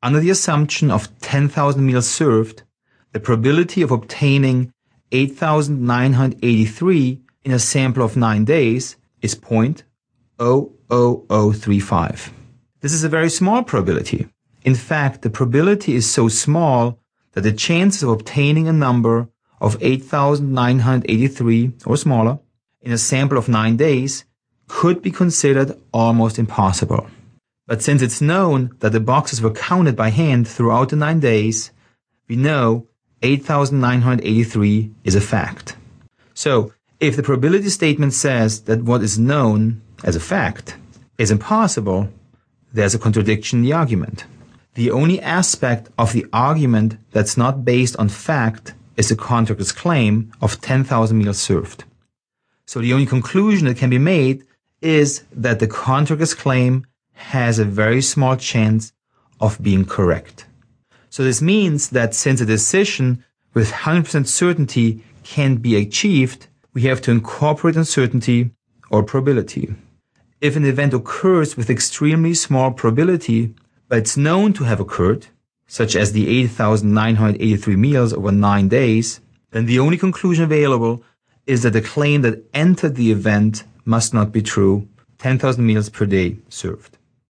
Under the assumption of 10,000 meals served, the probability of obtaining 8,983 in a sample of 9 days is 0.00035. This is a very small probability. In fact, the probability is so small that the chances of obtaining a number of 8,983 or smaller in a sample of 9 days could be considered almost impossible. But since it's known that the boxes were counted by hand throughout the 9 days, we know 8,983 is a fact. So, if the probability statement says that what is known as a fact is impossible, there's a contradiction in the argument. The only aspect of the argument that's not based on fact is the contractor's claim of 10,000 meals served. So the only conclusion that can be made is that the contractor's claim has a very small chance of being correct. So this means that since a decision with 100% certainty can be achieved, we have to incorporate uncertainty or probability. If an event occurs with extremely small probability, but it's known to have occurred, such as the 8,983 meals over 9 days, then the only conclusion available is that the claim that entered the event must not be true, 10,000 meals per day served.